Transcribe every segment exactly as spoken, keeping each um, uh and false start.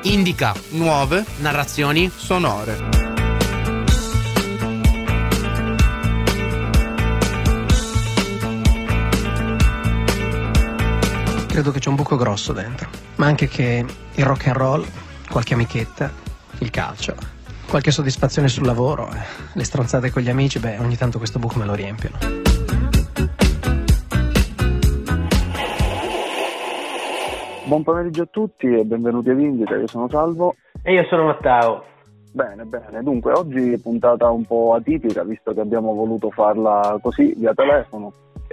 indica nuove narrazioni sonore. Credo che c'è un buco grosso dentro, ma anche che il rock and roll, qualche amichetta, il calcio, qualche soddisfazione sul lavoro, eh, le stronzate con gli amici, beh, ogni tanto questo buco me lo riempiono. Buon pomeriggio a tutti e benvenuti a Vendita, io sono Salvo. E io sono Matteo. Bene, bene, dunque oggi puntata un po' atipica, visto che abbiamo voluto farla così, via telefono,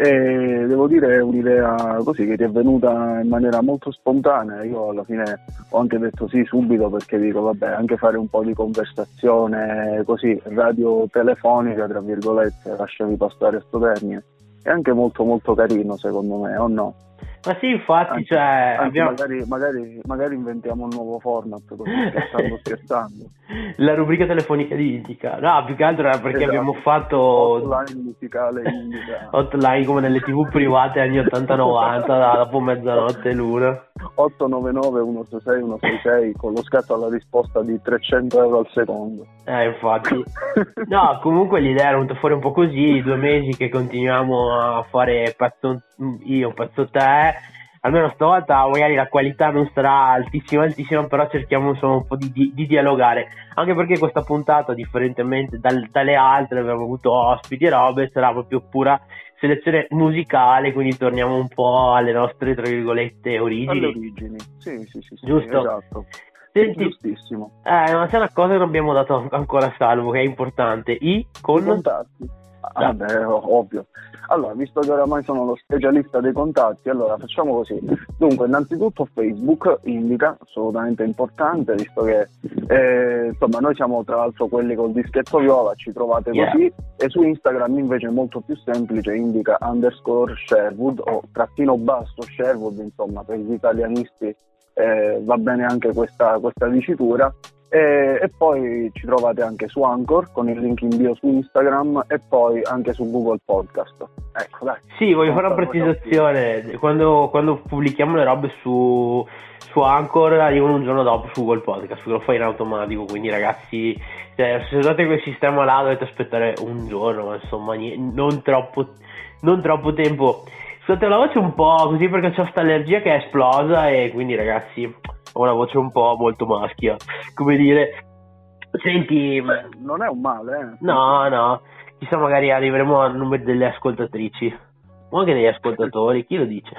e devo dire è un'idea così che ti è venuta in maniera molto spontanea. Io alla fine ho anche detto sì subito, perché dico vabbè, anche fare un po' di conversazione così, radio telefonica, tra virgolette, lasciami passare sto termine, è anche molto molto carino secondo me, o no? Ma sì, infatti, anzi, cioè anzi, abbiamo... magari, magari, magari inventiamo un nuovo format, così scherzando scherzando. La rubrica telefonica di Indica. No, più che altro era perché Esatto. abbiamo fatto hotline musicale Indica. hotline come nelle tv private anni ottanta novanta, dopo mezzanotte l'una. otto nove nove uno sei sei uno sei sei con lo scatto alla risposta di trecento euro al secondo. Eh, infatti. No, comunque l'idea era venuta fuori un po' così, due mesi che continuiamo a fare pezzo io, pezzo te. Almeno stavolta magari la qualità non sarà altissima altissima, però cerchiamo insomma un po' di, di, di dialogare, anche perché questa puntata, differentemente dal, dalle altre, abbiamo avuto ospiti e robe, sarà proprio pura selezione musicale, quindi torniamo un po' alle nostre, tra virgolette, origini. Alle origini, sì, sì, sì, sì, giusto? Esatto. Senti, giustissimo. Eh, ma c'è una cosa che non abbiamo dato ancora a Salvo, che è importante, i con... I contatti. Ah, beh, ovvio. Allora, visto che oramai sono lo specialista dei contatti, allora facciamo così. Dunque, innanzitutto Facebook indica, assolutamente importante, visto che eh, insomma noi siamo tra l'altro quelli col dischetto viola, ci trovate così, yeah. E su Instagram invece è molto più semplice, indica underscore Sherwood o trattino basso Sherwood, insomma, per gli italianisti eh, va bene anche questa, questa dicitura. E, e poi ci trovate anche su Anchor con il link in bio su Instagram e poi anche su Google Podcast. Ecco, dai. Sì, voglio fare una precisazione. Quando, quando pubblichiamo le robe su, su Anchor arrivano un giorno dopo su Google Podcast, perché lo fai in automatico, quindi ragazzi, cioè, se usate quel sistema là dovete aspettare un giorno, ma insomma non troppo, non troppo tempo. Scusate la voce un po' così perché c'ho sta allergia che è esplosa e quindi ragazzi ho una voce un po' molto maschia, come dire. Senti, beh, non è un male, eh? No, no, chissà, magari arriveremo al numero delle ascoltatrici o anche degli ascoltatori, chi lo dice?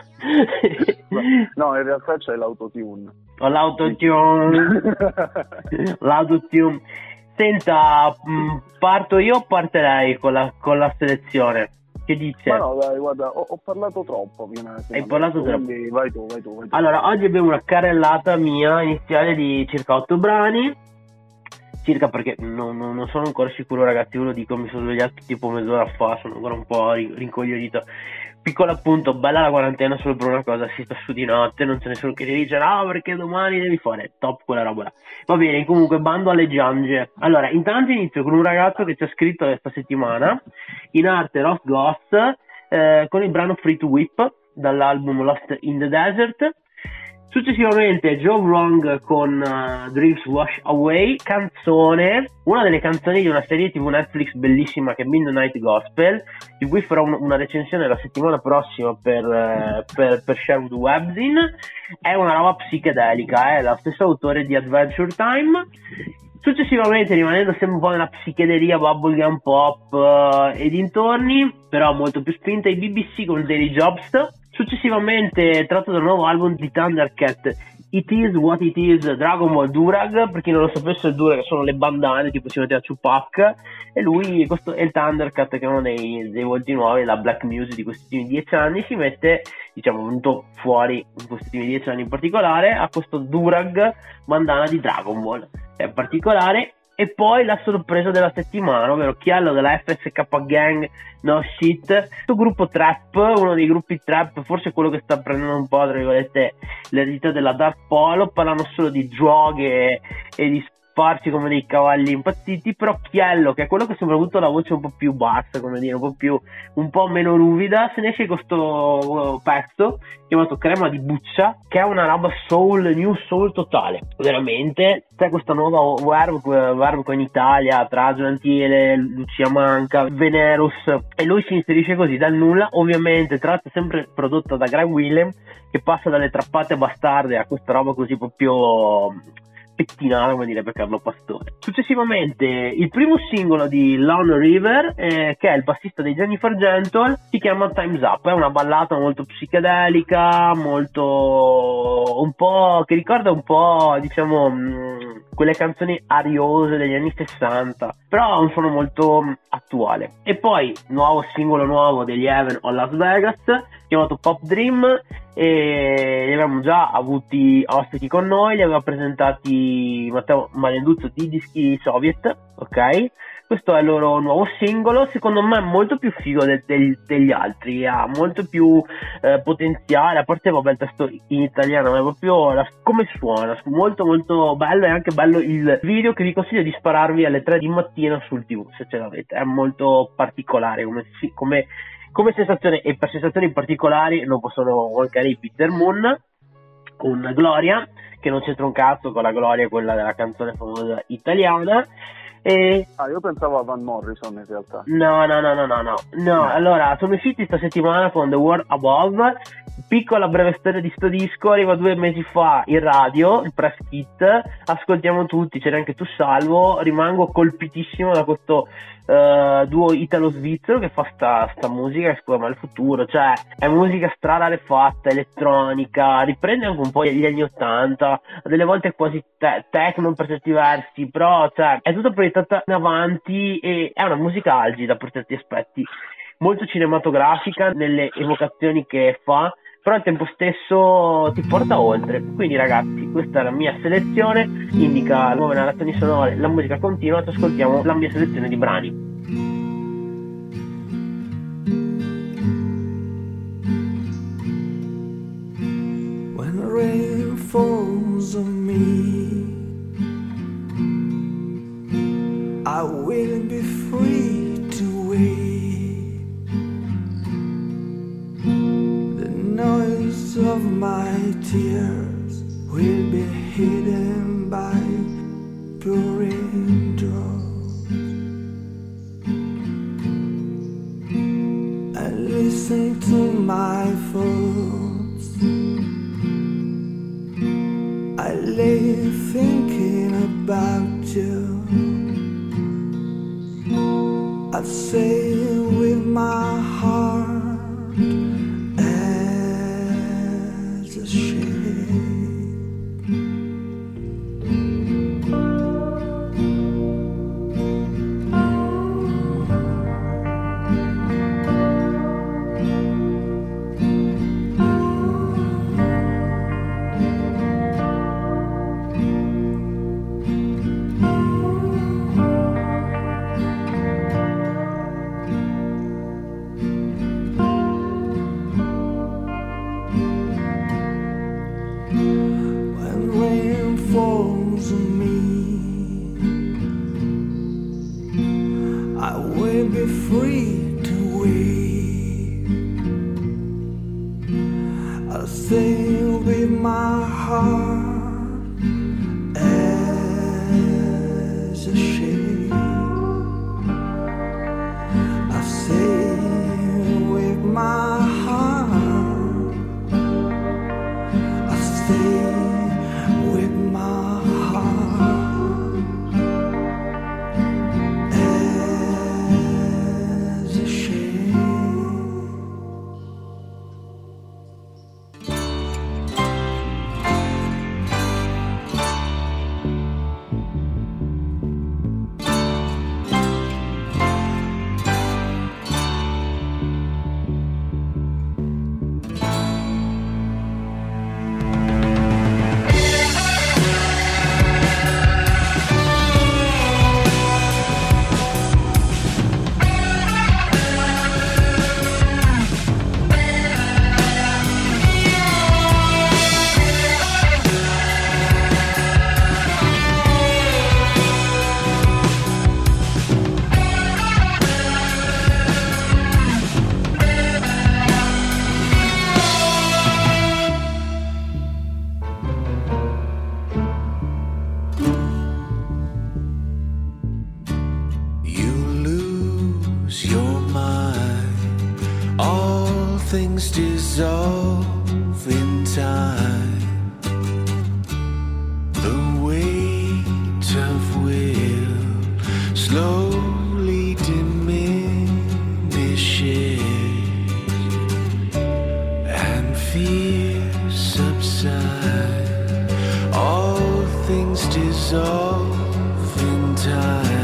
No, in realtà c'è l'autotune. Ho l'autotune. L'autotune. Senta, parto io o parte lei con la, con la selezione? Che dice? Ma no, dai, guarda, ho, ho parlato troppo prima. Hai parlato troppo? Vai tu, vai tu, vai tu. Allora, oggi abbiamo una carrellata mia iniziale di circa otto brani. Circa, perché non, non, non sono ancora sicuro, ragazzi, ve lo dico, mi sono svegliato tipo mezz'ora fa, sono ancora un po' rincoglionito. Piccolo appunto, bella la quarantena solo per una cosa, si sta su di notte, non c'è nessuno che ti dice no perché domani devi fare, top quella roba là. Va bene, comunque bando alle giange. Allora, intanto inizio con un ragazzo che ci ha scritto questa settimana, in arte Lost Ghost, eh, con il brano Free to Whip, dall'album Lost in the Desert. Successivamente Joe Wrong con uh, Dreams Wash Away, canzone, una delle canzoni di una serie tv Netflix bellissima che è Midnight Gospel, di cui farò un, una recensione la settimana prossima per, uh, per, per Sherwood Webzine. È una roba psichedelica, è lo stesso autore di Adventure Time. Successivamente, rimanendo sempre un po' nella psichedelia bubblegum pop uh, e dintorni, però molto più spinta, i B B C con Daily Jobs. Successivamente, tratto dal nuovo album di Thundercat, It Is What It Is, Dragon Ball Durag. Per chi non lo sapesse, il Durag sono le bandane, tipo si mette a Tupac, e lui, questo è il Thundercat, che è uno dei, dei volti nuovi, la black music di questi ultimi dieci anni, si mette, diciamo, venuto fuori in questi ultimi dieci anni in particolare, a questo Durag bandana di Dragon Ball, è particolare. E poi la sorpresa della settimana, ovvero Chiello della F S K Gang No Shit, questo gruppo trap, uno dei gruppi trap, forse quello che sta prendendo un po', tra virgolette, l'eredità della Dark Polo, parlano solo di droghe e di sparsi come dei cavalli impazziti, però Chiello, che è quello che ha sempre avuto la voce un po' più bassa, come dire, un po' più un po' meno ruvida, se ne esce questo pezzo chiamato Crema di Buccia, che è una roba soul, new soul totale, veramente. C'è questa nuova verve, verve qua in Italia tra Giantiele, Lucia Manca, Venerus, e lui si inserisce così dal nulla, ovviamente tratta sempre prodotta da Greg Willem, che passa dalle trappate bastarde a questa roba così proprio pettinata, come dire, per Carlo Pastore. Successivamente il primo singolo di Lone River, eh, che è il bassista dei Jennifer Gentle, si chiama Time's Up. È una ballata molto psichedelica, molto un po' che ricorda un po', diciamo, mh, quelle canzoni ariose degli anni sessanta, però ha un suono molto mh, attuale. E poi nuovo singolo nuovo degli Heaven o Las Vegas, chiamato Pop Dream, e li abbiamo già avuti ospiti con noi, li aveva presentati Matteo Malenduzzo di Dischi Soviet, ok? Questo è il loro nuovo singolo, secondo me molto più figo del, del, degli altri, ha molto più eh, potenziale, a parte vabbè il testo in italiano, ma è proprio la, come suona, molto molto bello, e anche bello il video, che vi consiglio di spararvi alle tre di mattina sul tivù, se ce l'avete, è molto particolare come, come Come sensazione, e per sensazioni particolari non possono mancare i Peter Moon con Gloria, che non c'entra un cazzo con la Gloria, quella della canzone famosa italiana. E... Ah, io pensavo a Van Morrison in realtà. No, no, no, no, no, no. No, allora, sono usciti sta settimana con The World Above. Piccola breve storia di sto disco, arriva due mesi fa in radio, il press kit, ascoltiamo tutti, c'era anche tu Salvo, rimango colpitissimo da questo uh, duo italo-svizzero che fa sta, sta musica che secondo me è il futuro, cioè è musica strararefatta, elettronica, riprende anche un po' gli anni ottanta, delle volte quasi te- techno per certi versi, però cioè è tutta proiettata in avanti e è una musica algida per certi aspetti, molto cinematografica nelle evocazioni che fa, però al tempo stesso ti porta oltre. Quindi ragazzi, questa è la mia selezione, indica nuove narrazioni sonore, la musica continua, ci ascoltiamo la mia selezione di brani. When the rain falls on me, I will be free to wait. The noise of my tears will be hidden by pouring drops. I listen to my thoughts, I lay thinking about you. I say with my heart as a shape. things dissolve in time. The weight of will slowly diminishes, and fear subsides. All things dissolve in time.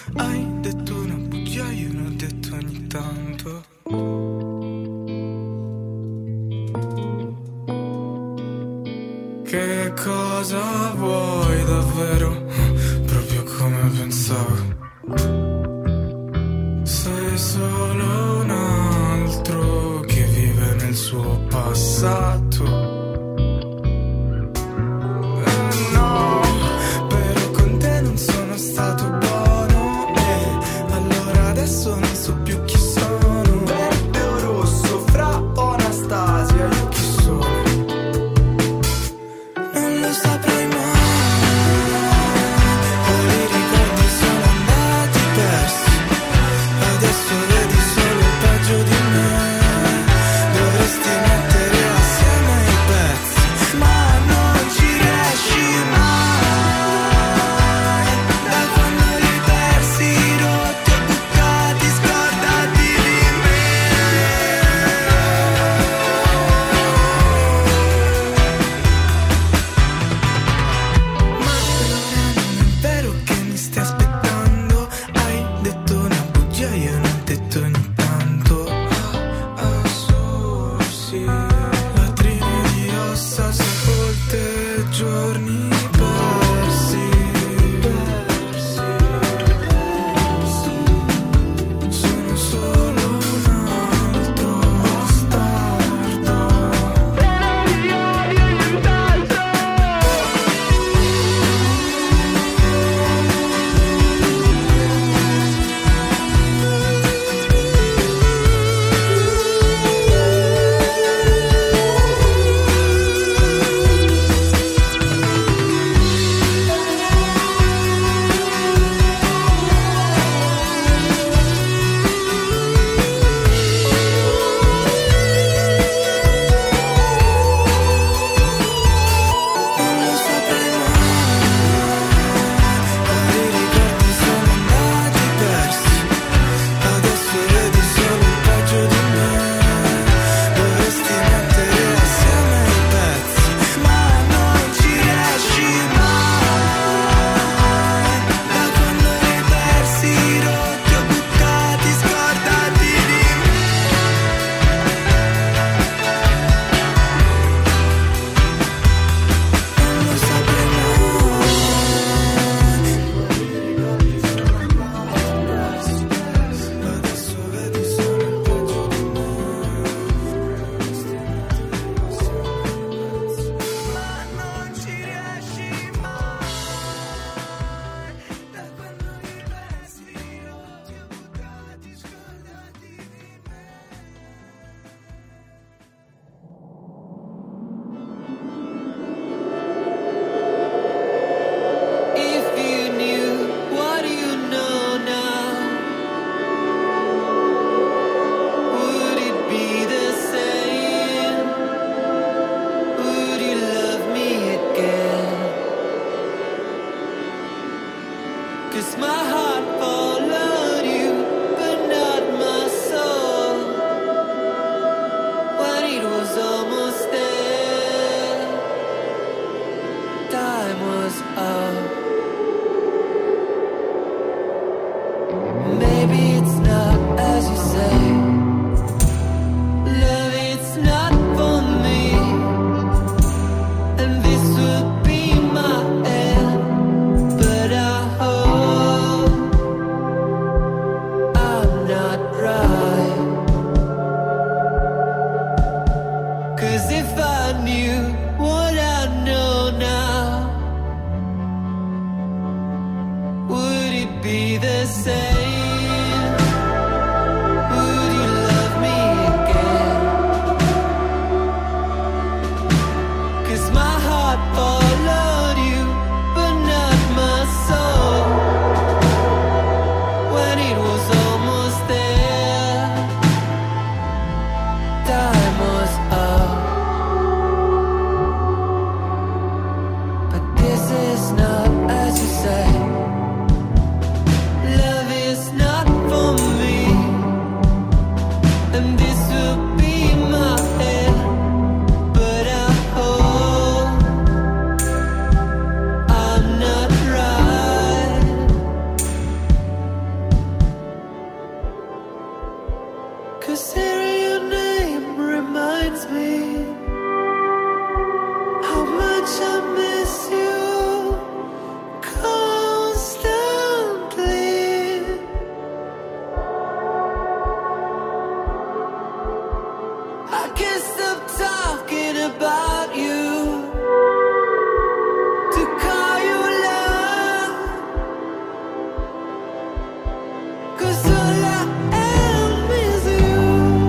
Hai detto una bugia, io l'ho detto ogni tanto. Che cosa vuoi davvero? Proprio come pensavo. Sei solo un altro che vive nel suo passato. Eh, no, però con te non sono stato buono. E allora adesso non so più chi sono. Verde o rosso, Fra o Anastasia, io chi sono? Non lo saprai mai. Poi i ricordi sono andati persi. Adesso vedi solo il peggio di me. Dovresti mettere assieme i pezzi, ma non ci riesci mai. Da quando li hai persi, rotti o bucati, scordati di me. Ma allora non è vero che mi stai aspettando. Hai detto una bugia, io non ho detto intanto. Ah, sorsi, latrine di ossa sepolte, giorni persi, persi. Sono solo un altro bastardo. Non lo saprai mai. Poi i ricordi sono andati persi. Adesso vedi solo il peggio di me. Dovresti mettere assieme i pezzi, ma non ci riesci mai. Da quando li hai persi, rotti o bucati, scordati di me. Non lo saprai mai. Adesso vedi solo il peggio di me. Ma non ci riesci mai. Da quando li hai persi, rotti o bucati, scordati di me. If you knew what you know now, would it be the same? Would you love me again? 'Cause my heart followed you, but not my soul. When it was almost there, time was up. Maybe it's not as you say. Love, it's not for me. And this would be my end. But I hope I'm not right. 'Cause if I knew what I know now, would it be the same? Would Just hearing your name reminds me how much I miss you constantly. I can't stop talking about you, to call you love, 'cause all I am is you.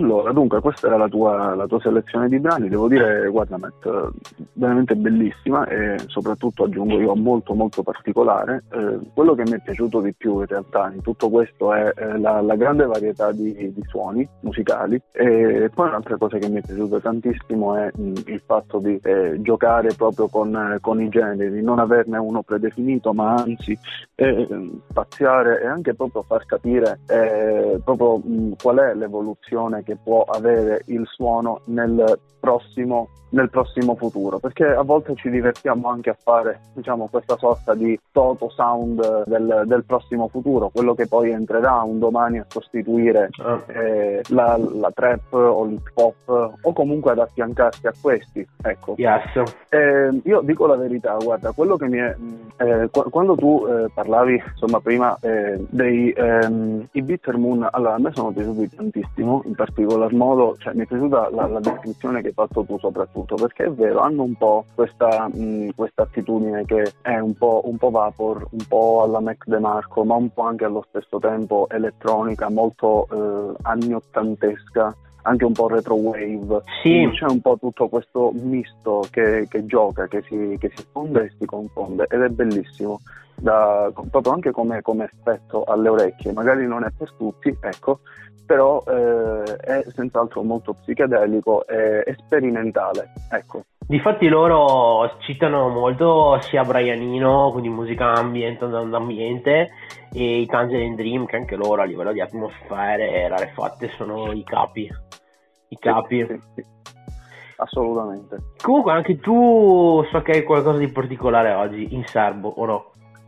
Allora, dunque, questa era la tua, la tua selezione di brani, devo dire, guarda Matt, veramente bellissima e soprattutto aggiungo io molto molto particolare. Eh, quello che mi è piaciuto di più in realtà in tutto questo è eh, la, la grande varietà di, di suoni musicali, e poi un'altra cosa che mi è piaciuta tantissimo è mh, il fatto di eh, giocare proprio con, eh, con i generi, non averne uno predefinito, ma anzi eh, spaziare e anche proprio far capire eh, proprio mh, qual è l'evoluzione che può avere il suono nel prossimo nel prossimo futuro, perché a volte ci divertiamo anche a fare, diciamo, questa sorta di toto sound del, del prossimo futuro, quello che poi entrerà un domani a sostituire oh. eh, la, la trap o l'hip hop, o comunque ad affiancarsi a questi, ecco. Yes. Eh, io dico la verità, guarda, quello che mi è eh, qu- quando tu eh, parlavi insomma prima eh, dei ehm, i Bitter Moon, allora a me sono piaciuti tantissimo, in particolar modo, cioè mi è piaciuta la, la descrizione che hai fatto tu soprattutto, perché è vero, hanno un po' questa mh, questa attitudine che è un po' un po' vapor, un po' alla Mac DeMarco, ma un po' anche allo stesso tempo elettronica, molto eh, anni ottantesca, anche un po' retro wave. Sì. C'è un po' tutto questo misto che, che gioca, che si, che si fonde e si confonde, ed è bellissimo, da, proprio anche come, come effetto alle orecchie. Magari non è per tutti, ecco, però eh, è senz'altro molto psichedelico e sperimentale, ecco. Difatti loro citano molto sia Brian Eno, quindi musica ambient, d'ambiente, e i Tangerine Dream, che anche loro a livello di atmosfere e rarefatte sono i capi. I capi. Sì, sì, sì. Assolutamente. Comunque anche tu so che hai qualcosa di particolare oggi in serbo, o no?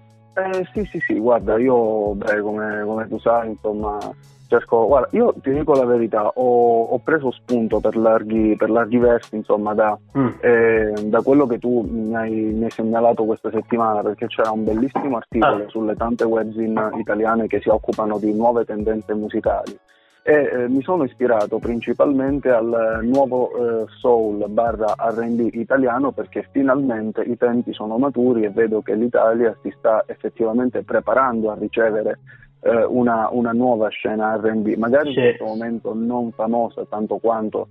Eh, sì, sì, sì, guarda, io, beh, come, come tu sai, insomma, cerco, guarda, io ti dico la verità, ho, ho preso spunto per larghi, per larghi versi, insomma, da, Mm. eh, da quello che tu mi hai, mi hai segnalato questa settimana, perché c'era un bellissimo articolo Ah. sulle tante webzine italiane che si occupano di nuove tendenze musicali. E eh, mi sono ispirato principalmente al nuovo eh, soul barra R and B italiano, perché finalmente i tempi sono maturi e vedo che l'Italia si sta effettivamente preparando a ricevere eh, una, una nuova scena R and B, magari Sì. in questo momento non famosa tanto quanto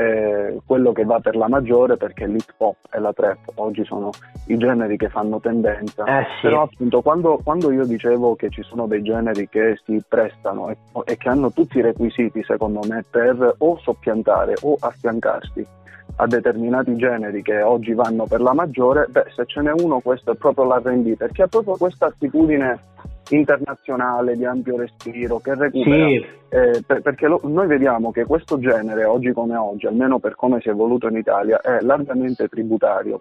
eh, quello che va per la maggiore, perché l'hip hop e la trap oggi sono i generi che fanno tendenza. Eh sì. Però appunto quando, quando io dicevo che ci sono dei generi che si prestano e, e che hanno tutti i requisiti secondo me per o soppiantare o affiancarsi a determinati generi che oggi vanno per la maggiore, beh, se ce n'è uno questo è proprio l'R and B, perché ha proprio questa attitudine internazionale di ampio respiro che recupera, Sì. eh, per, perché lo, noi vediamo che questo genere oggi come oggi, almeno per come si è evoluto in Italia, è largamente tributario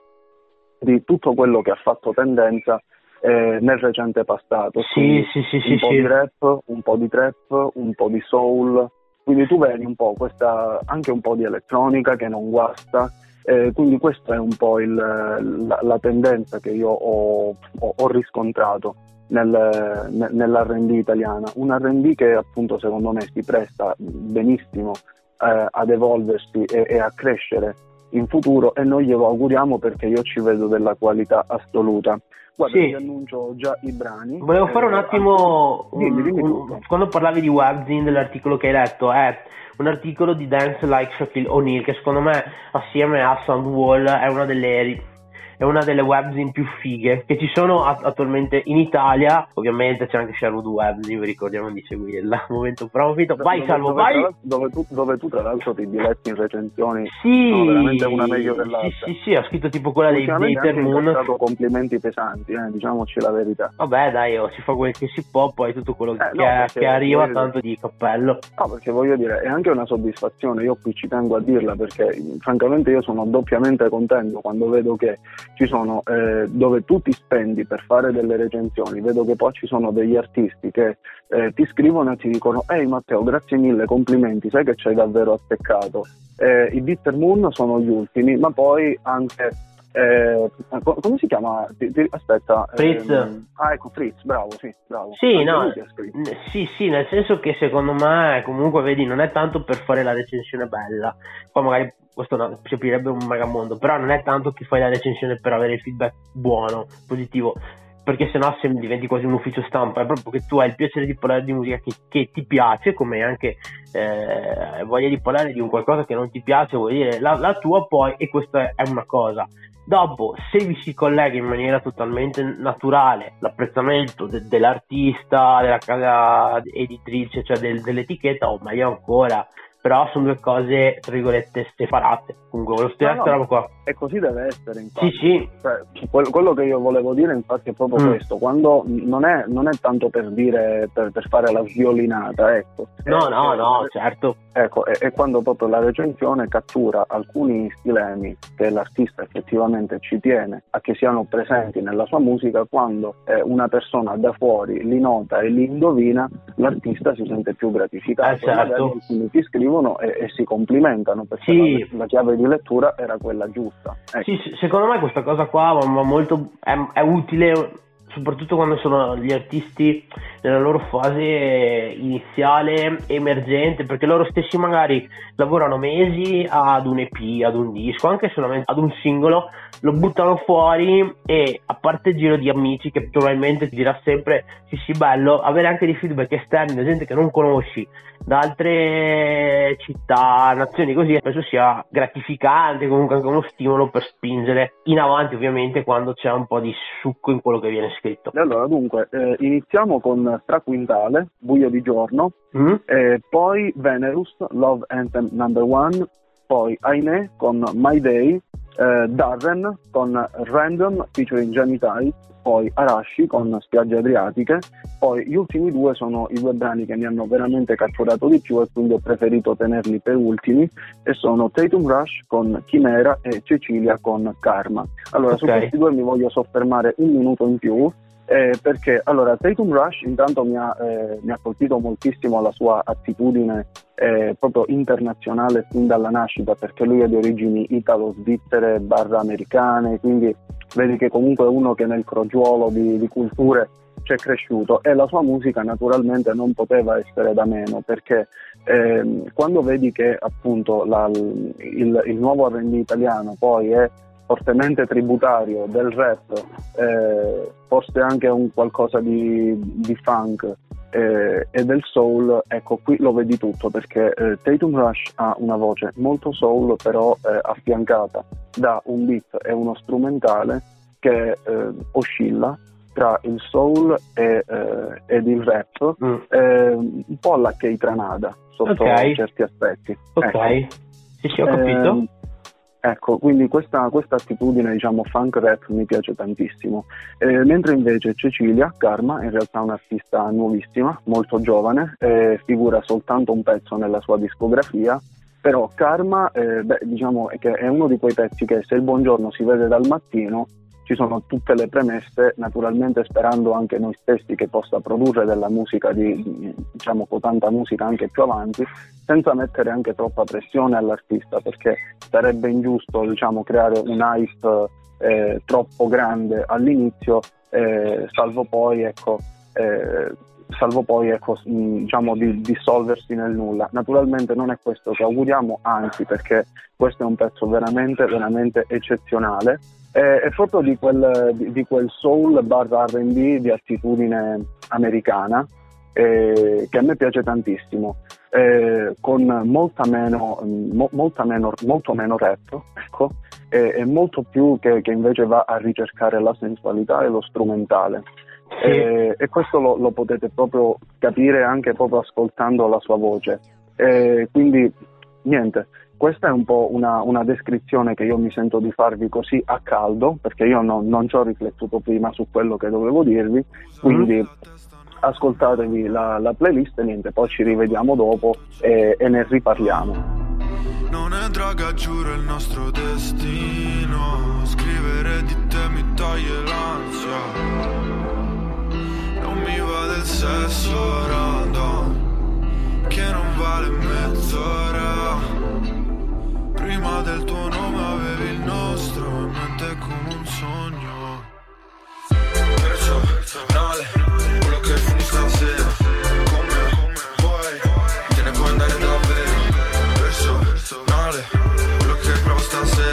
di tutto quello che ha fatto tendenza eh, nel recente passato. Sì, Quindi sì, sì, un sì, po' sì. di rap, un po' di trap, un po' di soul, quindi tu vedi un po' questa, anche un po' di elettronica che non guasta. Eh, quindi questa è un po' il, la, la tendenza che io ho, ho, ho riscontrato nel, nel, nell'R and B italiana, un R and B che appunto secondo me si presta benissimo eh, ad evolversi e, e a crescere in futuro, e noi glielo auguriamo, perché io ci vedo della qualità assoluta. Guarda, Sì. ti annuncio già i brani. Volevo fare un Eh, attimo, anche- dimmi, dimmi un- tutto. quando parlavi di webzine, dell'articolo che hai letto, è un articolo di Dance Like Shaquille O'Neal, che secondo me assieme a Soundwall è una delle è una delle webzine più fighe che ci sono at- attualmente in Italia. Ovviamente c'è anche Sherwood Webzine, vi ricordiamo di seguirla. Momento profito. Vai Dove- Salvo, dove, vai! tra l'altro- Dove tu, dove tu tra l'altro ti diletti in recensioni, Sì, sono veramente una meglio dell'altra. sì, sì, sì, ho scritto tipo quella dei Ultimamente Bitter anche Moon. incassato complimenti pesanti, eh, diciamoci la verità. Vabbè dai, oh, si fa quel che si può, poi tutto quello Eh, che, no, perché che arriva voglio- tanto di cappello. No, perché voglio dire, è anche una soddisfazione, io qui ci tengo a dirla, perché francamente io sono doppiamente contento quando vedo che ci sono, eh, dove tu ti spendi per fare delle recensioni, vedo che poi ci sono degli artisti che eh, ti scrivono e ti dicono: ehi Matteo, grazie mille, complimenti, sai che ci hai davvero azzeccato. Eh, I Bitter Moon sono gli ultimi, ma poi anche... Eh, co- come si chiama? Ti- ti- aspetta. Fritz. ehm, ah, ecco, Fritz, bravo, sì, bravo. Sì, Anche no, lui ti ha scritto. n- sì, sì, nel senso che secondo me comunque vedi non è tanto per fare la recensione bella, poi magari questo no, si aprirebbe un megamondo, però non è tanto che fai la recensione per avere il feedback buono, positivo. perché sennò se diventi quasi un ufficio stampa, è proprio che tu hai il piacere di parlare di musica che, che ti piace, come anche eh, voglia di parlare di un qualcosa che non ti piace, vuol dire la, la tua poi, e questa è una cosa. Dopo, se vi si collega in maniera totalmente naturale l'apprezzamento de- dell'artista, della casa editrice, cioè del, dell'etichetta, o meglio ancora, però sono due cose tra virgolette separate. Comunque lo stesso no, no, qua. E così deve essere, infatti. Sì, sì. Cioè, quello, quello che io volevo dire infatti è proprio Mm. questo, quando non è, non è tanto per dire, per, per fare la sviolinata, ecco. No, Eh, no, eh, no, certo. Ecco, è, è quando proprio la recensione cattura alcuni stilemi che l'artista effettivamente ci tiene a che siano presenti nella sua musica, quando eh, una persona da fuori li nota e li indovina, l'artista si sente più gratificato. Eh, certo. Magari alcuni ti scrivono e, e si complimentano perché Sì. la, la chiave di lettura era quella giusta. Ecco. Sì, sì, secondo me questa cosa qua va, va molto, è, è utile soprattutto quando sono gli artisti nella loro fase iniziale, emergente, perché loro stessi magari lavorano mesi ad un E P, ad un disco, anche solamente ad un singolo, lo buttano fuori e, a parte il giro di amici che probabilmente ti dirà sempre sì sì bello, avere anche dei feedback esterni da gente che non conosci, da altre città, nazioni così, penso sia gratificante, comunque anche uno stimolo per spingere in avanti, ovviamente quando c'è un po' di succo in quello che viene scritto. E allora dunque eh, iniziamo con Straquintale, Buio di giorno, Mm? eh, poi Venerus, Love Anthem number one, poi Aine con My Day, eh, Darren con Random featuring Jamie Tight, poi Arashi con Spiagge Adriatiche, poi gli ultimi due sono i due brani che mi hanno veramente catturato di più e quindi ho preferito tenerli per ultimi, e sono Tatum Rush con Chimera e Cecilia con Karma. Allora Ok. su questi due mi voglio soffermare un minuto in più, eh, perché allora Tatum Rush intanto mi ha, eh, mi ha colpito moltissimo la sua attitudine eh, proprio internazionale fin dalla nascita, perché lui è di origini italo-svizzere barra americane, quindi vedi che comunque è uno che nel crogiuolo di, di culture c'è cresciuto, e la sua musica naturalmente non poteva essere da meno, perché ehm, quando vedi che appunto la, il, il nuovo R and B italiano poi è fortemente tributario del rap, eh, forse anche un qualcosa di, di funk eh, e del soul, ecco qui lo vedi tutto, perché eh, Tatum Rush ha una voce molto soul, però eh, affiancata da un beat e uno strumentale che eh, oscilla tra il soul e, eh, ed il rap, Mm. eh, un po' alla Keitranada sotto Ok. certi aspetti. Ok, Ecco. sì sì, ho capito. Ehm, Ecco, quindi questa, questa attitudine, diciamo, funk rap mi piace tantissimo. Eh, mentre invece Cecilia, Karma, in realtà è un'artista nuovissima, molto giovane, eh, figura soltanto un pezzo nella sua discografia, però Karma, eh, beh, diciamo che è uno di quei pezzi che se il buongiorno si vede dal mattino, ci sono tutte le premesse, naturalmente sperando anche noi stessi che possa produrre della musica, di, di, diciamo, con tanta musica anche più avanti, senza mettere anche troppa pressione all'artista, perché sarebbe ingiusto, diciamo, creare un hype eh, troppo grande all'inizio, eh, salvo poi, ecco, eh, salvo poi ecco, diciamo, di dissolversi nel nulla. Naturalmente non è questo che auguriamo, anzi, perché questo è un pezzo veramente, veramente eccezionale. È, è proprio di quel, di, di quel soul barra R and B di attitudine americana, eh, che a me piace tantissimo, eh, con molta meno, mo, molta meno, molto meno rap, ecco, e, e molto più che, che invece va a ricercare la sensualità e lo strumentale. Sì. E, e questo lo, lo potete proprio capire anche proprio ascoltando la sua voce. E quindi niente, questa è un po' una, una descrizione che io mi sento di farvi così a caldo, perché io non, non ci ho riflettuto prima su quello che dovevo dirvi, quindi ascoltatevi la, la playlist e niente, poi ci rivediamo dopo e, e ne riparliamo. Non è droga, giuro, il nostro destino. Scrivere di te mi toglie l'ansia. Non mi va del sesso random, che non vale mezz'ora. Prima del tuo nome avevi il nostro, in mente come un sogno. Personale, quello che finisce stasera. Come, come vuoi, te ne puoi andare davvero. Personale, quello che provo stasera.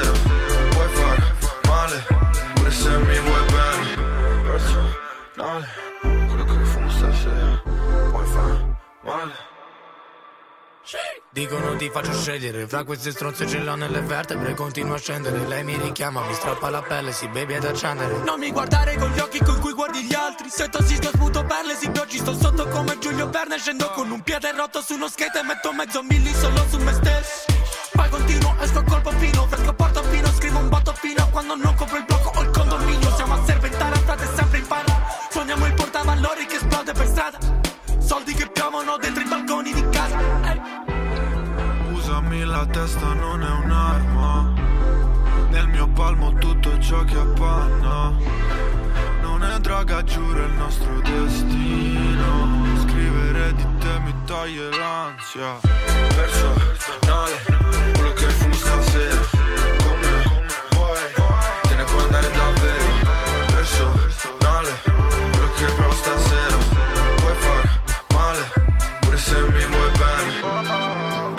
dicono ti faccio scegliere. Fra queste stronze ce l'ho nelle vertebre, continuo a scendere. Lei mi richiama, mi strappa la pelle, si baby ad accendere. Non mi guardare con gli occhi con cui guardi gli altri. Se tossisco sputo perle, sì oggi sto sotto come Giulio Verne. Scendo con un piede rotto su uno skate e metto mezzo milli solo su me stesso. Poi continuo, esco a colpo fino, fresco porto fino, scrivo un botto fino. Quando non compro il blocco o il condominio, siamo a Serpentara, frate sempre in palla. Suoniamo il portavalori che esplode per strada, soldi che piovono dentro i balconi di casa. Hey. Usami la testa, non è un'arma. Nel mio palmo tutto ciò che appanna. Non è droga, giuro, è il nostro destino. Scrivere di te mi toglie l'ansia. Personale, quello che fumo stasera. Come vuoi, te ne puoi andare davvero. Personale, quello che provo stasera. Puoi far male, pure se mi vuoi bene.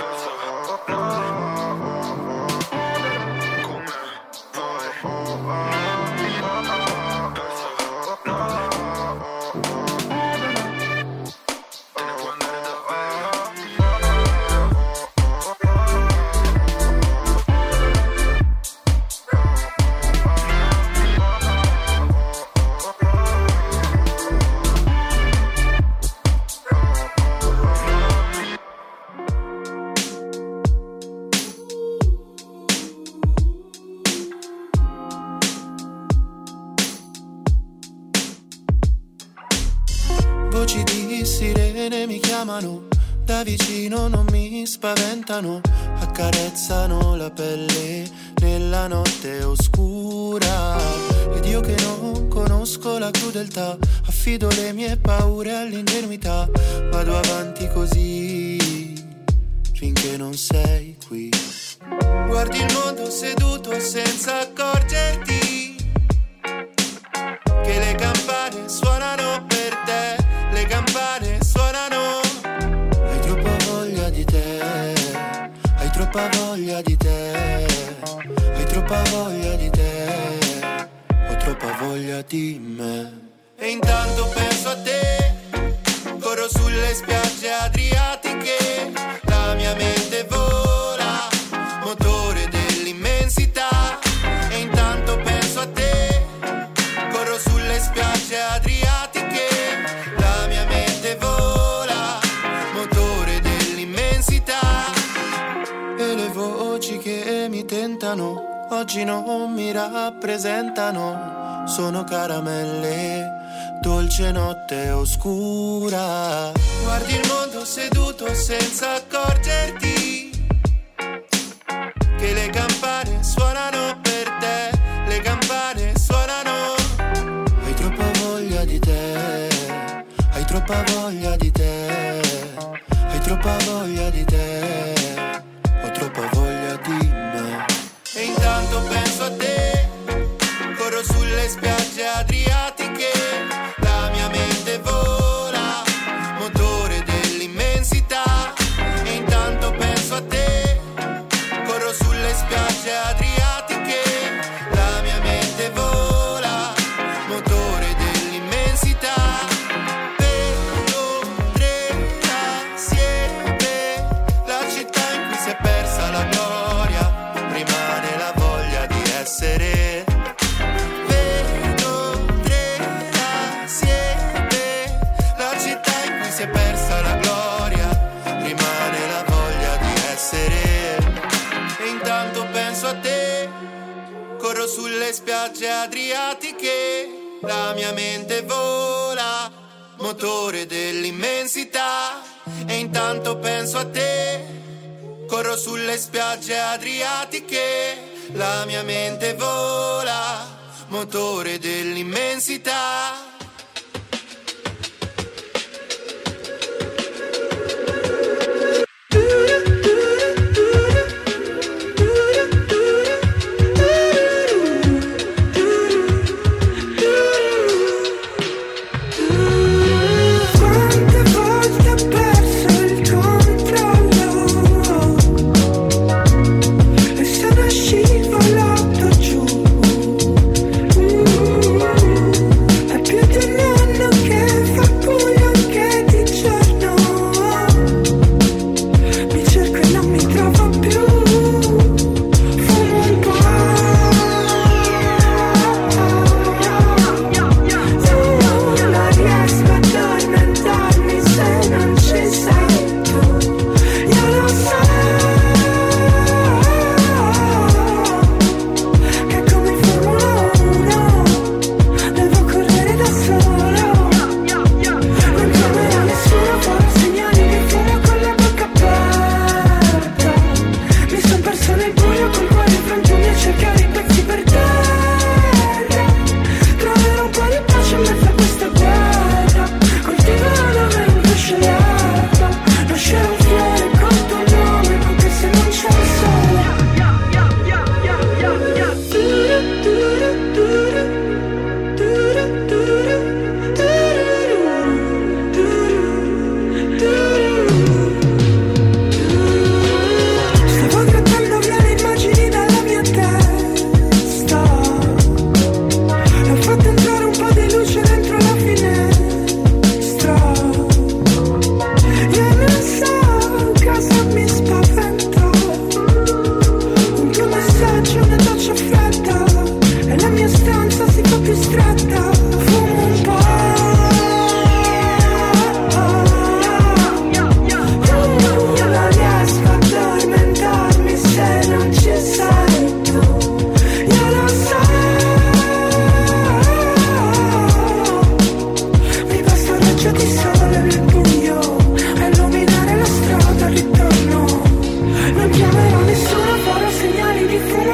Voci di sirene mi chiamano, da vicino non mi spaventano, accarezzano la pelle nella notte oscura. Ed io che non conosco la crudeltà, affido le mie paure all'ingenuità. Vado avanti così, finché non sei qui. Guardi il mondo seduto senza accorgerti che le campane suonano per te. Le campane suonano. Hai troppa voglia di te, hai troppa voglia di te, hai troppa voglia di te, ho troppa voglia di me. E intanto penso a te, corro sulle spiagge adriatiche, la mia mente vola, motore dell'immensità. E intanto penso a te, corro sulle spiagge adriatiche, che mi tentano, oggi non mi rappresentano. Sono caramelle, dolce notte oscura. Guardi il mondo seduto senza accorgerti che le campane suonano per te. Le campane suonano. Hai troppa voglia di te, hai troppa voglia di te, hai troppa voglia di te, ho troppa voglia di me. E intanto penso a te, corro sulle spiagge adriatiche, la mia mente vola, motore dell'immensità. E intanto penso a te, corro sulle spiagge adriatiche, la mia mente vola, motore dell'immensità. Vedo tre la siepe, la città in cui si è persa la gloria, rimane la voglia di essere. Vedo tre la siepe, la città in cui si è persa la gloria, rimane la voglia di essere. E intanto penso a te, corro sulle spiagge adriatiche, la mia mente vola, motore dell'immensità. E intanto penso a te, corro sulle spiagge adriatiche, la mia mente vola, motore dell'immensità. Quante volte ho perso il controllo e sono scivolato giù. Mm, è più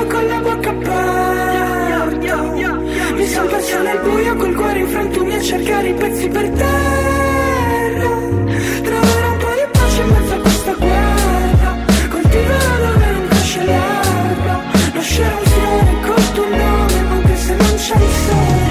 fumo con la bocca aperta. Mi son perso nel buio col cuore in frantumi a cercare i pezzi per terra. Trovare un po' di pace in mezzo a questa guerra. Coltivare dove non cresce l'erba. Lasciare un fiore col tuo nome anche se non c'è il sole.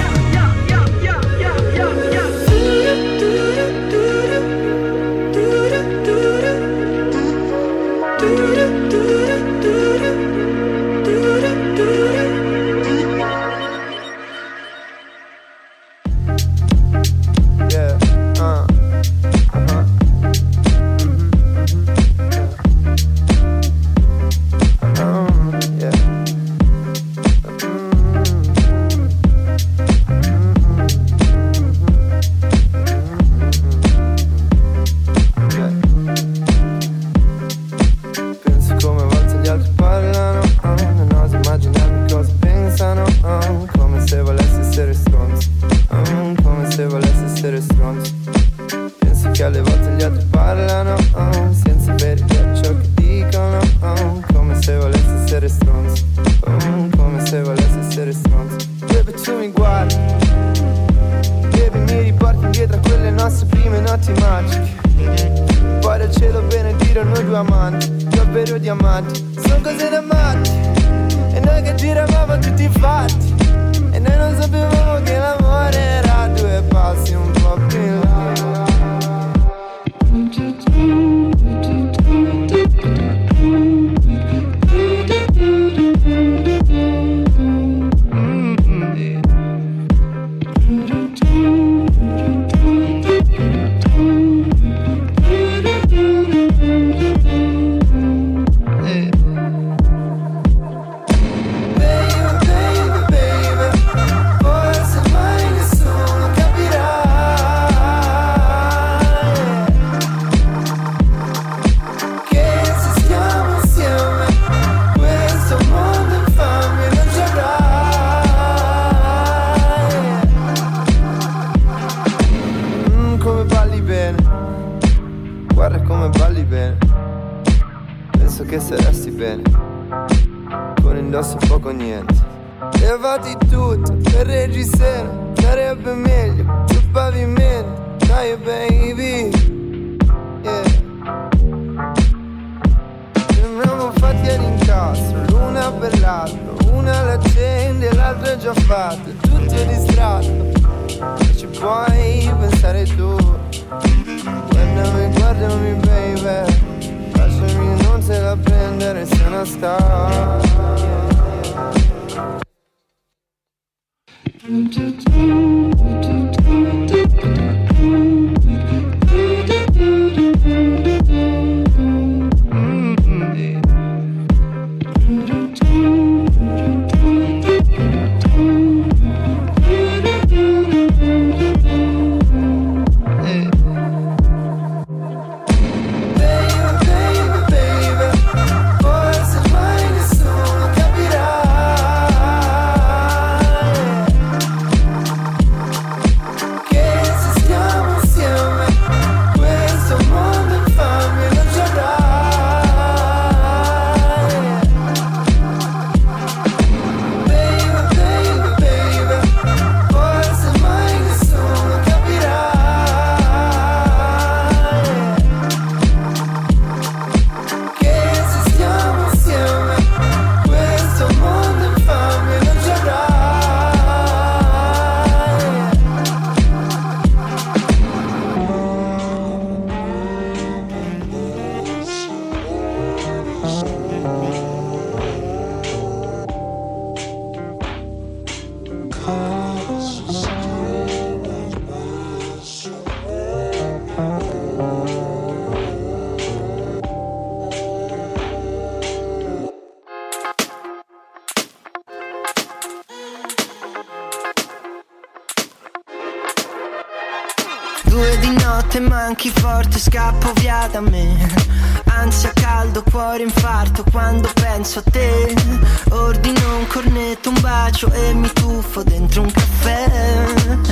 Due di notte manchi forte, scappo via da me. Ansia, caldo, cuore, infarto quando penso a te. Ordino un cornetto, un bacio e mi tuffo dentro un caffè.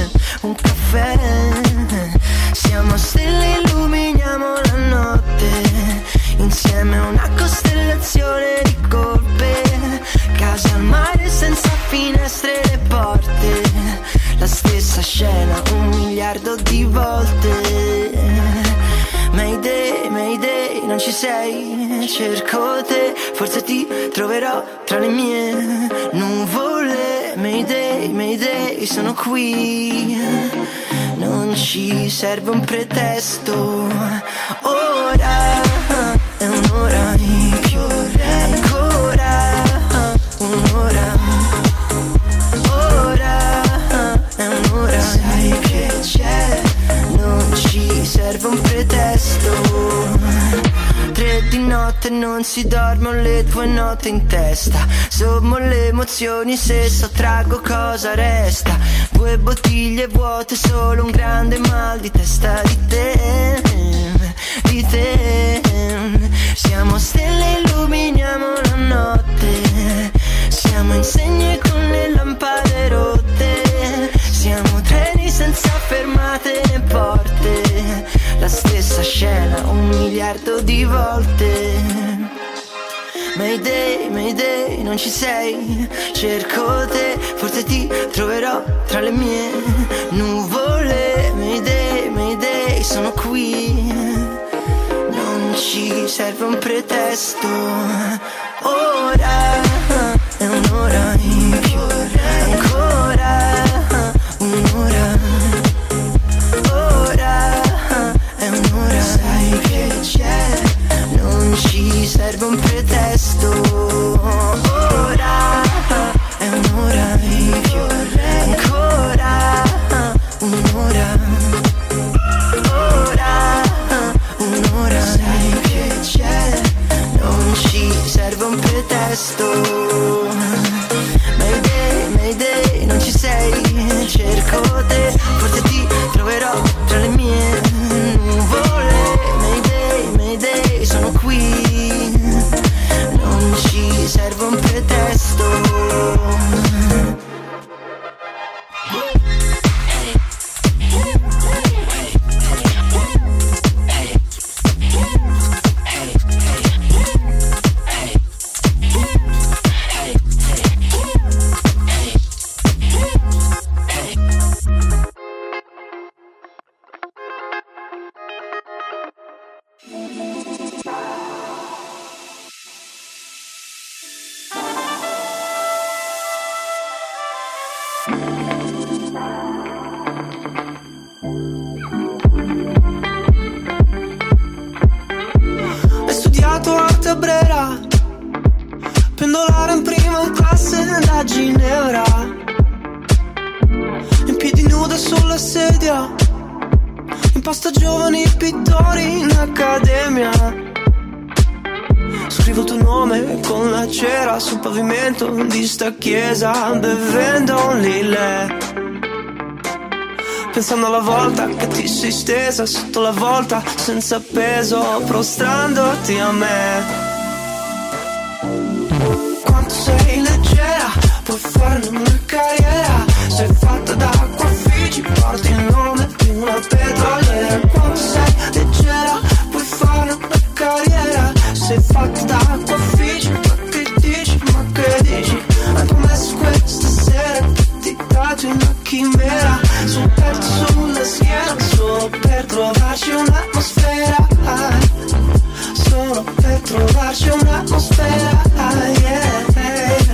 Un caffè. Siamo stelle, illuminiamo la notte. Insieme una costellazione di colpe. stessa scena un miliardo di volte. Mayday, Mayday, non ci sei, cerco te, forse ti troverò tra le mie nuvole. Mayday, Mayday, sono qui, non ci serve un pretesto. Ora è un'ora in più, ancora un'ora. Ora è un'ora, sai che c'è, non ci serve un pretesto. Tre di notte non si dorme, ho le tue note in testa. Sommo le emozioni, se sottraggo cosa resta. Due bottiglie vuote, solo un grande mal di testa di te, di te. Siamo stelle, illuminiamo la notte. Siamo insegne con le lampade rotte. Siamo treni senza fermate né porte. La stessa scena un miliardo di volte. Mayday, Mayday, non ci sei, cerco te, forse ti troverò tra le mie nuvole. Mayday, Mayday, sono qui, non ci serve un pretesto. Ora è un'ora in più, ancora un'ora. Ora è un'ora, sai che c'è, non ci serve un pretesto. Ora è un'ora in più, ancora un'ora. Ora un'ora, sai che c'è, non ci serve un pretesto. Mayday, Mayday, non ci sei, cerco te, forse ti troverò tra le mie nuvole. Mayday, Mayday, sono qui, non ci serve un pretesto. Hai studiato arte a Brera, pendolare in prima classe da Ginevra, in piedi nuda sulla sedia, impasta giovani pittori in accademia. Scrivo il tuo nome con la cera sul pavimento di sta chiesa, bevendo un lilè, pensando alla volta che ti sei stesa sotto la volta senza peso, prostrandoti a me. Quanto sei leggera, puoi farne una carriera. Sei fatta d'acqua, Figi, porti il nome di una petroliera. Quanto sei leggera, puoi farne una carriera. Sei fatta d'acqua, Figi, ma che dici, ma che dici? Hai promesso questa sera che ti tagli una chimera sul petto, sulla schiena, solo per trovarci un'atmosfera, solo per trovarci un'atmosfera, yeah.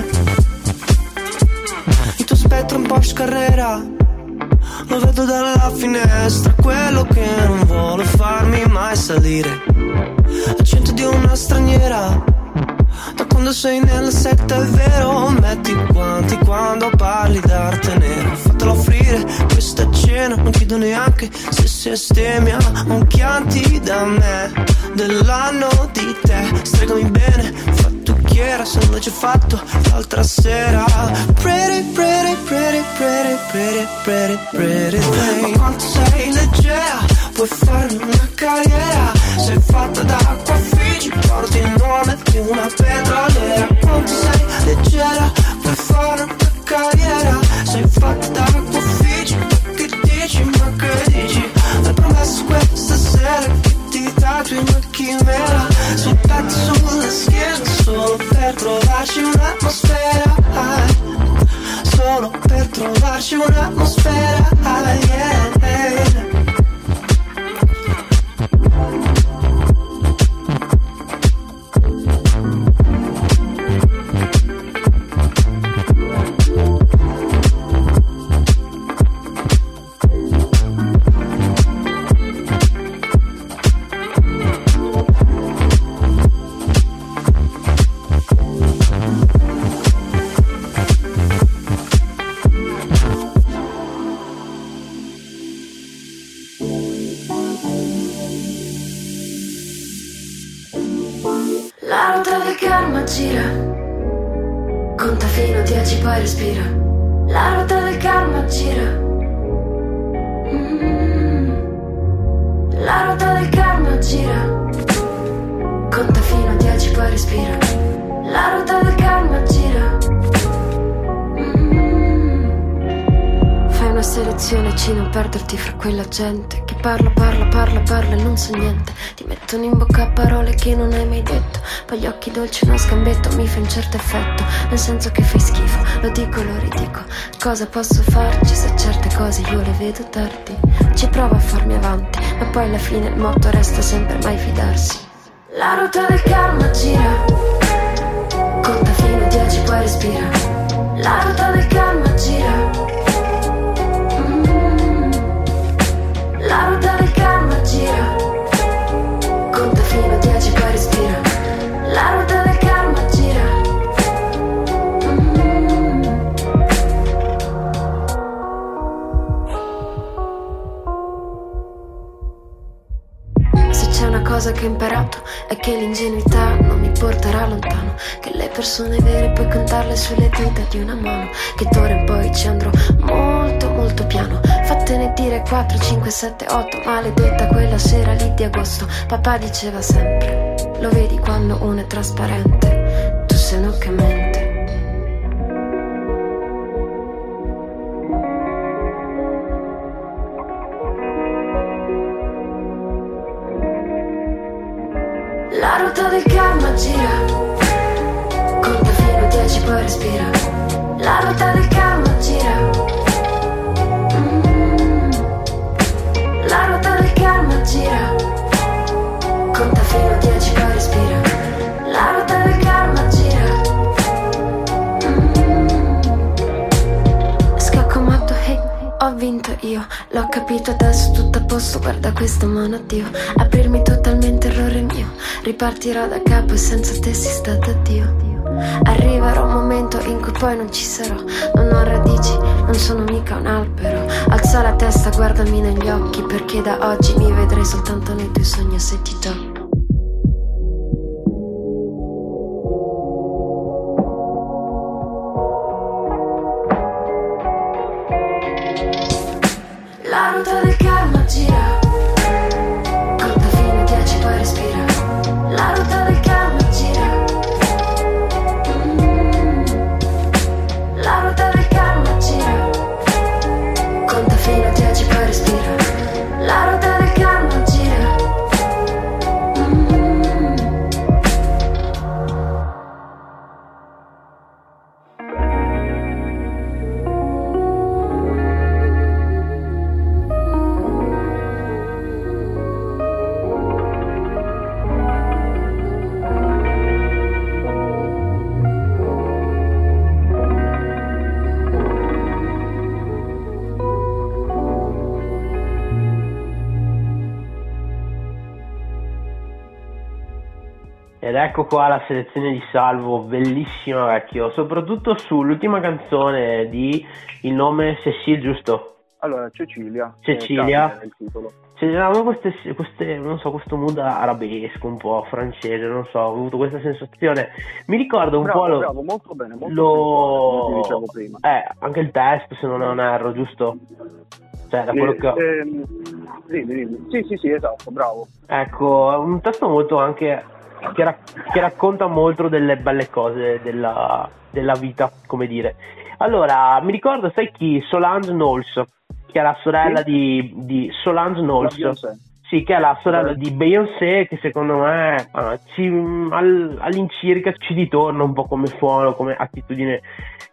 Il tuo spettro un Porsche Carrera lo vedo dalla finestra, quello che non vuole farmi mai salire. L'accento di una straniera, da quando sei nella setta è vero. Metti i guanti quando parli d'arte nera. Fatela offrire questa cena, non chiedo neanche se si estemmia. Un chianti da me, dell'anno di te. Stregami bene, fattucchiera, se non l'hai già fatto l'altra sera. Pretty, pretty, pretty, pretty, pretty, pretty, pretty thing. Ma quanto sei leggera, puoi farne una carriera. Sei fatta d'acqua, Figi, porti il nome di una petroliera. Quanto sei leggera, puoi fare una carriera. Sei fatta d'acqua, Figi, ma che dici, ma che dici? Hai promesso questa sera che ti tagli una chimera sul petto, sulla schiena, solo per trovarci un'atmosfera, solo per trovarci un'atmosfera, ah, yeah. La ruota del karma gira, conta fino a dieci poi respira. La ruota del karma gira, mm. La ruota del karma gira, conta fino a dieci poi respira. La ruota del karma gira, mm. Fai una selezione, C, non perderti fra quella gente che parla, parla, parla, parla e non sa niente. Ti mettono in bocca parole che non hai mai detto, poi gli occhi dolci uno scambetto mi fa un certo effetto, nel senso che fai schifo, lo dico, lo ridico. Cosa posso farci se certe cose io le vedo tardi? Ci provo a farmi avanti, ma poi alla fine il motto resta sempre mai fidarsi. La ruota del karma gira, conta fino a dieci poi respira. La ruota del karma gira, mm. La ruota del karma gira, conta fino a dieci poi respira. La ruota del karma gira, mm. Se c'è una cosa che ho imparato è che l'ingenuità non mi porterà lontano, che le persone vere puoi contarle sulle dita di una mano, che d'ora in poi ci andrò molto molto piano. Fattene dire quattro, cinque, sette, otto, maledetta quella sera lì di agosto. Papà diceva sempre, lo vedi quando uno è trasparente, tu sei uno che mente. La ruota del karma gira, conta fino a dieci poi respira. La ruota del karma gira, mm. La ruota del karma gira, conta fino a dieci poi respira. La ruota del karma gira, mm. Scacco matto, hey, ho vinto io, l'ho capito adesso tutto a posto, guarda questa mano, addio. Aprirmi totalmente errore mio, ripartirò da capo e senza te si sta da Dio. Arriverà un momento in cui poi non ci sarò, non ho radici, non sono mica un albero. Alza la testa, guardami negli occhi, perché da oggi mi vedrai soltanto nei tuoi sogni se ti tocco. La ruota del karma gira, conta fino a dieci poi respira. La ruota del karma gira, mm. La ruota del karma gira, conta fino a dieci poi respira. La ruota del karma gira, mm. Ed ecco qua la selezione di Salvo, bellissima vecchio, soprattutto sull'ultima canzone di Il nome Cecile, giusto? Allora, Cecilia. Cecilia. È il titolo. C'erano queste, queste, non so, questo mood arabesco, un po' francese, non so, ho avuto questa sensazione. Mi ricorda un bravo, po' lo... Bravo, molto bene, molto lo... come ti dicevo prima. Eh, anche il testo, se non, non erro, giusto? Cioè, da quello Eh, che ho... ehm, dimmi, dimmi. Sì, sì, sì, esatto, bravo. Ecco, è un testo molto anche... Che, rac- che racconta molto delle belle cose della, della vita, come dire. Allora, mi ricordo, sai chi? Solange Knowles, che è la sorella sì? di, di Solange Knowles. Sì, che è la sorella Beh. di Beyoncé, che secondo me ah, ci, al, all'incirca ci ritorna un po' come suono, come attitudine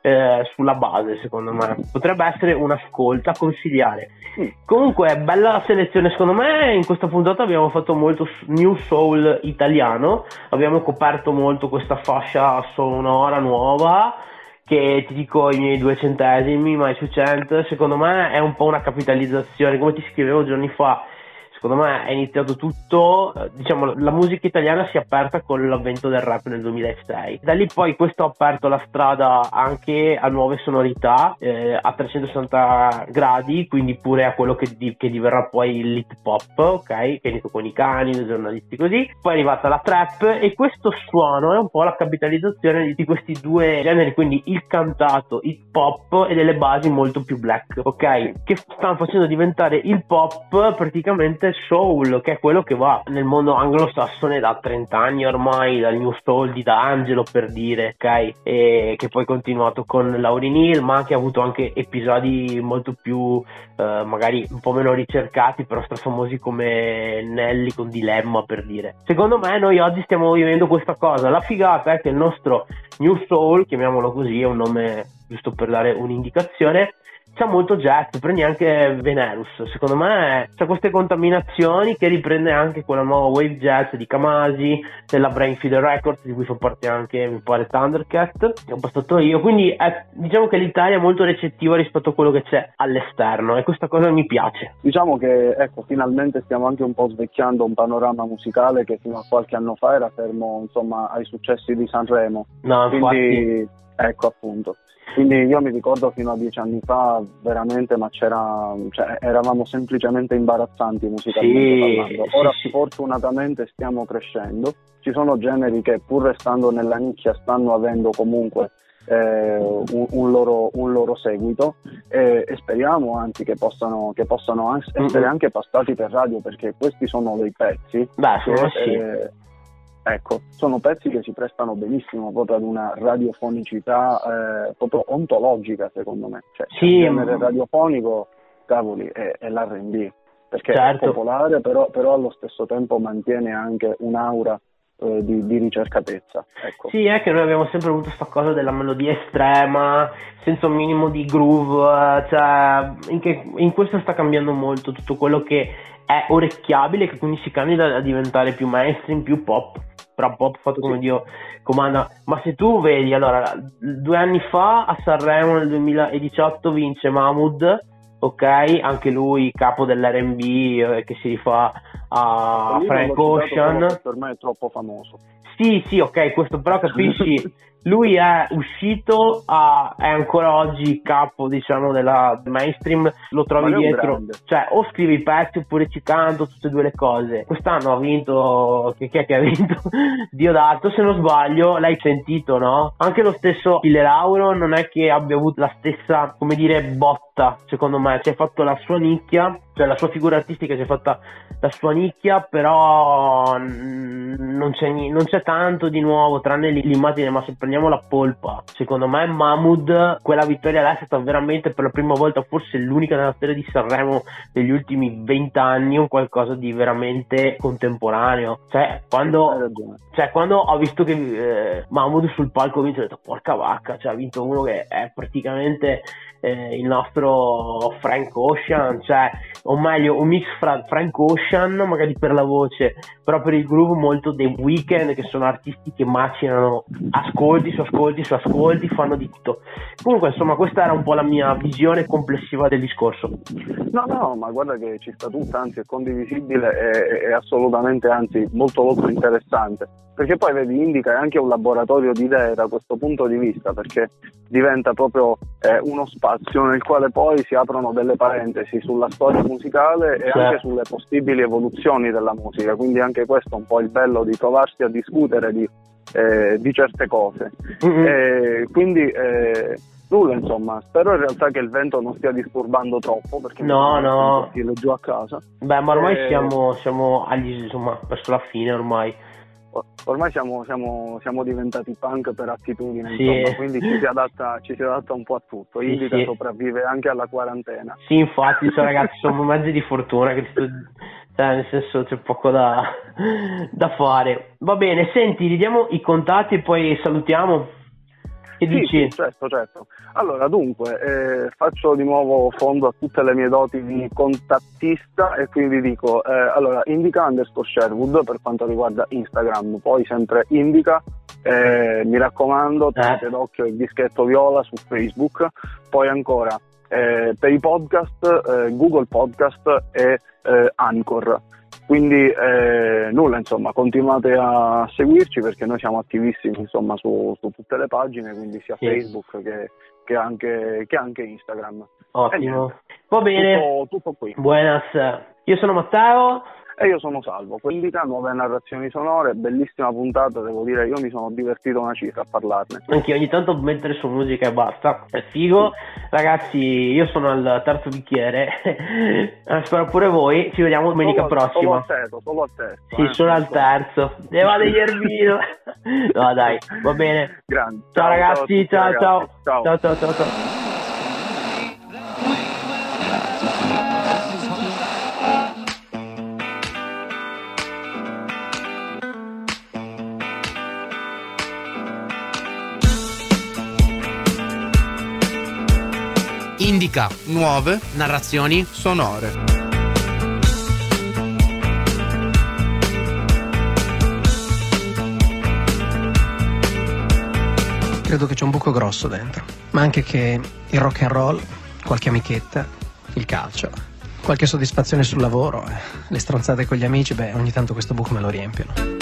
eh, sulla base, secondo me potrebbe essere un ascolto a consigliare. Comunque bella selezione, secondo me in questa puntata abbiamo fatto molto new soul italiano, abbiamo coperto molto questa fascia sonora nuova che, ti dico i miei due centesimi mai su cento, secondo me è un po' una capitalizzazione, come ti scrivevo giorni fa. Secondo me è iniziato tutto, diciamo, la musica italiana si è aperta con l'avvento del rap nel duemilasei. Da lì poi questo ha aperto la strada anche a nuove sonorità, eh, a trecentosessanta gradi, quindi pure a quello che, di, che diverrà poi l'hip hop, ok? Che è iniziato con i cani, i giornalisti così. Poi è arrivata la trap e questo suono è un po' la capitalizzazione di, di questi due generi, quindi il cantato, hip hop e delle basi molto più black, ok? Che stanno facendo diventare il pop praticamente soul, che è quello che va nel mondo anglosassone da trenta anni ormai, dal new soul di D'Angelo per dire, ok, e che poi è continuato con Lauryn Hill, ma che ha avuto anche episodi molto più eh, magari un po' meno ricercati, però strafamosi, come Nelly con Dilemma per dire. Secondo me noi oggi stiamo vivendo questa cosa. La figata è che il nostro new soul, chiamiamolo così, è un nome giusto per dare un'indicazione, c'è molto jazz, prendi anche Venerus, secondo me c'è queste contaminazioni che riprende anche quella nuova wave jazz di Kamasi, della Brainfield Records, di cui fa parte anche, mi pare, Thundercat, che ho passato io, quindi è, diciamo che l'Italia è molto recettiva rispetto a quello che c'è all'esterno e questa cosa mi piace. Diciamo che, ecco, finalmente stiamo anche un po' svecchiando un panorama musicale che fino a qualche anno fa era fermo, insomma, ai successi di Sanremo. No, quindi, infatti... ecco, appunto. Quindi io mi ricordo fino a dieci anni fa veramente, ma c'era, cioè, eravamo semplicemente imbarazzanti musicalmente sì, parlando. Ora sì, sì. Fortunatamente stiamo crescendo, ci sono generi che pur restando nella nicchia stanno avendo comunque eh, un, un, loro, un loro seguito e, e speriamo anzi che possano, che possano essere mm-hmm. anche passati per radio, perché questi sono dei pezzi Beh, che, sì. eh, ecco, sono pezzi che si prestano benissimo proprio ad una radiofonicità eh, proprio ontologica, secondo me. Cioè, sì, il genere radiofonico, cavoli, è, è l'R and B, perché certo. è popolare, però, però allo stesso tempo mantiene anche un'aura eh, di, di ricercatezza. Ecco. Sì, è che noi abbiamo sempre avuto questa cosa della melodia estrema, senza un minimo di groove, cioè in, che, in questo sta cambiando molto tutto quello che è orecchiabile, che quindi si candida a diventare più mainstream, più pop. Però pop fatto come Dio comanda. Ma se tu vedi, allora, due anni fa a Sanremo nel duemiladiciotto vince Mahmood, ok, anche lui capo dell'R and B eh, che si rifà a Frank Ocean. Ormai è troppo famoso. Sì, sì, ok, questo però capisci, lui è uscito, a, è ancora oggi capo, diciamo, della mainstream, lo trovi dietro, cioè o scrive i pezzi oppure ci canto, tutte e due le cose. Quest'anno ha vinto, che chi è che ha vinto? Diodato, se non sbaglio, l'hai sentito, no? Anche lo stesso Achille Lauro non è che abbia avuto la stessa, come dire, botta, secondo me, ci ha fatto la sua nicchia, cioè la sua figura artistica si è fatta la sua nicchia, però non c'è, non c'è tanto di nuovo tranne l'immagine. Ma se prendiamo la polpa, secondo me Mahmood, quella vittoria là è stata veramente per la prima volta, forse l'unica nella storia di Sanremo degli ultimi vent'anni, un qualcosa di veramente contemporaneo. Cioè quando, cioè, quando ho visto che eh, Mahmood sul palco ha vinto, ho detto porca vacca, cioè ha vinto uno che è praticamente eh, il nostro Frank Ocean, cioè, o meglio un mix fra Frank Ocean magari per la voce, però per il groove molto dei Weeknd, che sono artisti che macinano ascolti su ascolti su ascolti, fanno di tutto. Comunque insomma questa era un po' la mia visione complessiva del discorso. No no, ma guarda che ci sta tutta, anzi è condivisibile e, e assolutamente, anzi molto molto interessante, perché poi vedi, indica anche un laboratorio di idee da questo punto di vista, perché diventa proprio eh, uno spazio nel quale poi si aprono delle parentesi sulla storia musicale e certo. anche sulle possibili evoluzioni della musica, quindi anche questo è un po' il bello di trovarsi a discutere di, eh, di certe cose. Mm-hmm. E quindi eh, nulla, insomma, spero in realtà che il vento non stia disturbando troppo, perché no no lo giù a casa. Beh, ma ormai e... siamo siamo agli, insomma, verso la fine ormai. Ormai siamo, siamo, siamo diventati punk per attitudine, sì. insomma, quindi ci si adatta, ci si adatta un po' a tutto. Sì, Indica sì. sopravvive anche alla quarantena. Sì, infatti, cioè, ragazzi, sono mezzi di fortuna, che sto, cioè, nel senso c'è poco da, da fare. Va bene, senti, ridiamo i contatti e poi salutiamo. Che sì, dici? sì, certo, certo. Allora, dunque, eh, faccio di nuovo fondo a tutte le mie doti di contattista e quindi dico, eh, allora, indica underscore Sherwood per quanto riguarda Instagram, poi sempre indica, eh, mi raccomando, tenete Eh. d'occhio il dischetto viola su Facebook, poi ancora eh, per i podcast, eh, Google Podcast e eh, Anchor. Quindi eh, nulla, insomma, continuate a seguirci perché noi siamo attivissimi, insomma, su, su tutte le pagine, quindi sia Sì. Facebook che, che, anche, che anche Instagram. Ottimo. E Va bene. Tutto, tutto qui. Buenas. Io sono Matteo. E io sono Salvo, Indica, nuove narrazioni sonore, bellissima puntata, devo dire, io mi sono divertito una cifra a parlarne. Anche ogni tanto mettere su musica e basta, è figo. Ragazzi, io sono al terzo bicchiere, spero pure voi, ci vediamo domenica solo, prossima. Solo al terzo, solo al terzo. Sì, eh, solo al terzo. Ne va degli Erbino. No dai, va bene. Grande. Ciao, ragazzi, ciao, a tutti, ciao, ragazzi. ciao Ciao. ciao ciao ciao. Indica nuove narrazioni sonore. Credo che c'è un buco grosso dentro, ma anche che il rock and roll, qualche amichetta, il calcio, qualche soddisfazione sul lavoro, eh, le stronzate con gli amici, beh, ogni tanto questo buco me lo riempiono.